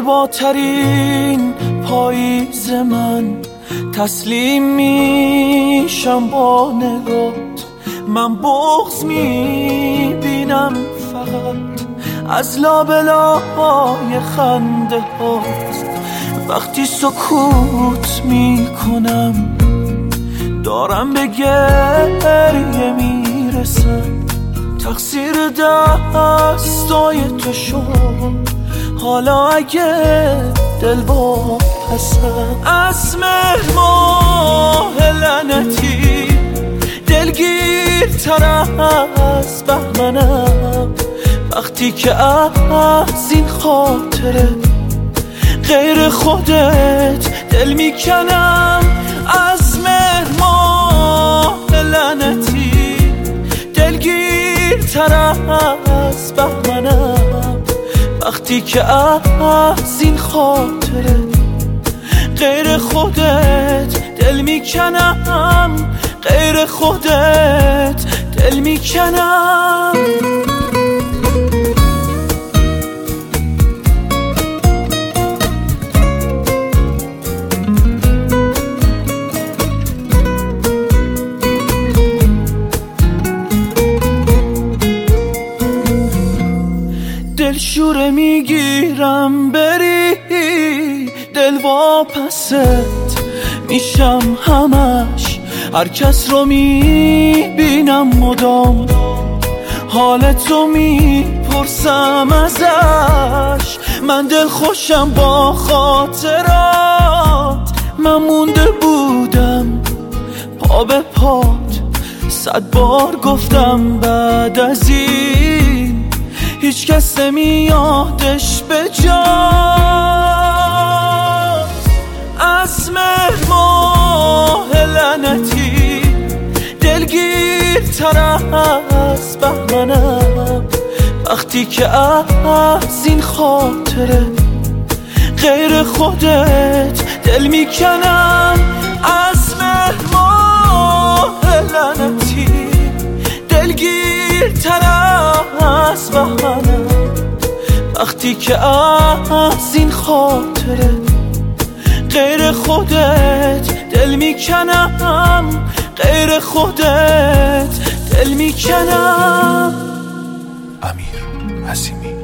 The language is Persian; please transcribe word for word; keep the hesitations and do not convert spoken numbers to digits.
زیباترین پاییز من، تسلیم میشم با نگات. من بغض میبینم فقط از لابلای خنده هات. وقتی سکوت میکنم دارم به گریه میرسم. تقصیر دستای تو شد، حالا اگه دل با پسم. از مهر ماه لعنتی دلگیرتر از بهمنم. وقتی که از این خاطره غیر خودت دل میکنم. از مهر ماه لعنتی دلگیرتر از بهمنم. وقتی که از این خاطره غیر خودت دل میکنم، غیر خودت دل میکنم. دلشوره میگیرم بری، دل واپست میشم همش. هر کس رو میبینم مدام، حالتو میپرسم ازش. من دل خوشم با خاطرات، من مونده بودم پا به پات. صد بار گفتم بعد از این هیچ کس نمیادش به جا. از مهر ماه لعنتی دلگیرتر از بهمنم. وقتی که از این خاطره غیر خودت دل میکنم. از مهر ماه لعنتی دلگیرتر از بهمنم. وقتی که از این خاطره غیر خودت دل میکنم، غیر خودت دل میکنم. امیر حسیمی.